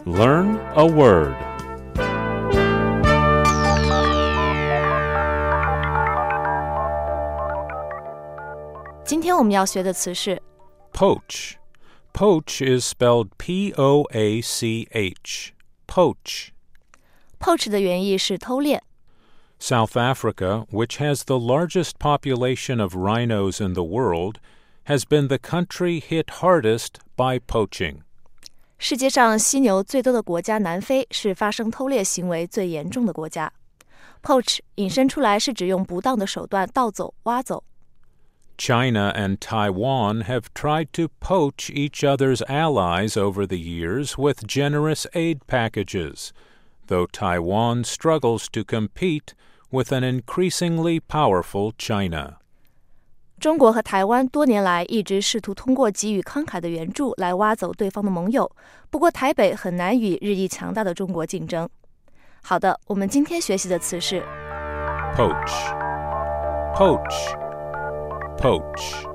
Learn a word. 今天我们要学的词是 Poach. Poach is spelled P-O-A-C-H. Poach. poach 的原意是偷猎。 South Africa, which has the largest population of rhinos in the world, has been the country hit hardest by poaching. 世界上犀牛最多的国家南非是发生偷猎行为最严重的国家。poach 引申出来是指用不当的手段盗走、挖走。 China and Taiwan have tried to poach each other's allies over the years with generous aid packages, though Taiwan struggles to compete with an increasingly powerful China. 中国和台湾多年来一直试图通过给予慷慨的援助来挖走对方的盟友，不过台北很难与日益强大的中国竞争。好的，我们今天学习的词是 Poach. Poach. Poach.